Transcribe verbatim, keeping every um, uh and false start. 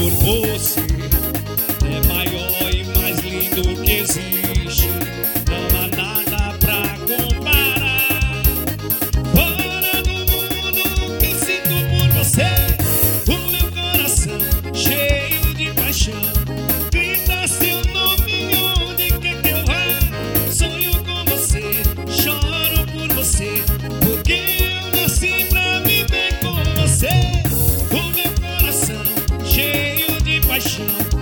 por você é maior e mais lindo que existe. Não há nada pra comparar. Fora do mundo que sinto por você, o meu coração cheio de paixão grita seu nome onde quer que eu vá. Sonho com você, choro por você, porque eu nasci pra viver com você. O meu coração cheio de paixão